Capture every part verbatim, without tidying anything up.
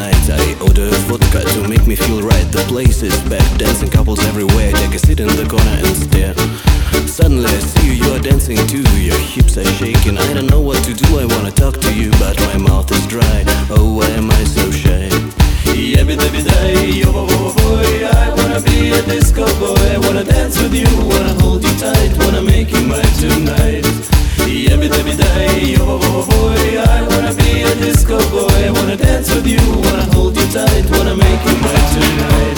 night. I order vodka to make me feel right. The place is packed, dancing couples everywhere. Take a seat in the corner and stare. Suddenly I see you, you are dancing too. Your hips are shaking, I don't know what to do. I wanna talk to you, but my mouth is dry. Oh, why am I so shy? Yabby dabby day, yo bo bo boy, I wanna be a disco boy. I wanna dance with you, wanna hold you tight, wanna make you mine tonight. Yabby dabby day, yo bo bo boy, I wanna be a disco boy. I wanna dance with you, wanna hold you tight, wanna make you mine tonight.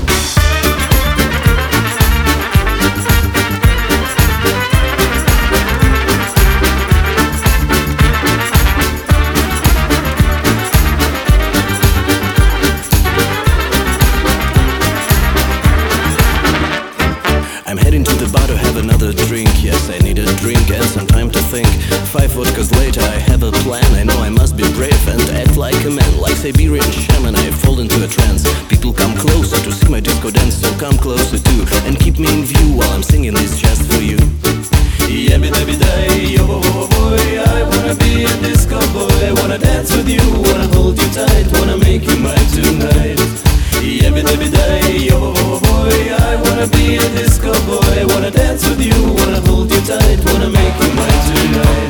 I'm heading to the bar to have another drink. Yes, I need a drink and some time to think. Five vodkas later, I have a plan. I know I must be brave and act like a man. Like Siberian shaman, I fall into a trance. People come closer to see my disco dance, so come closer too and keep me in view while I'm singing this just for you. Yabby dabby day, yo bo bo boy, I wanna be a disco boy. I wanna dance with you, wanna hold you tight, wanna make you mine tonight. Yabby dabby day, yo bo bo boy, I wanna be a disco boy. I wanna dance with you, wanna hold you tight, wanna make you mine tonight.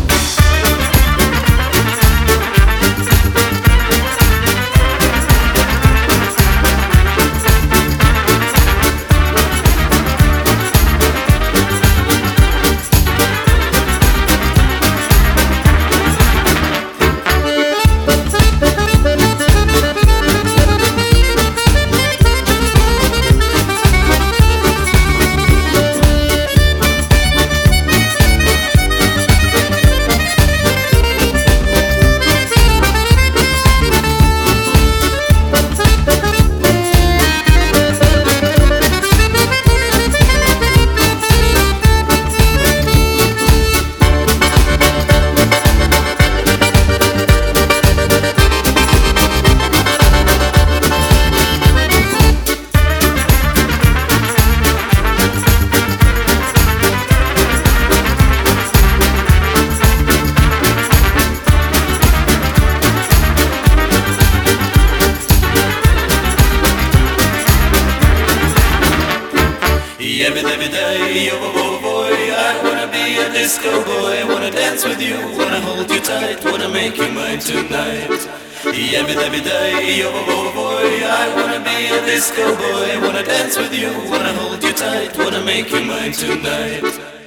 Every every day, yo bo bo boy, I wanna be a disco boy. I wanna dance with you, wanna hold you tight, wanna make you mine tonight. Every every day, yo bo bo boy, I wanna be a disco boy. I wanna dance with you, wanna hold you tight, wanna make you mine tonight.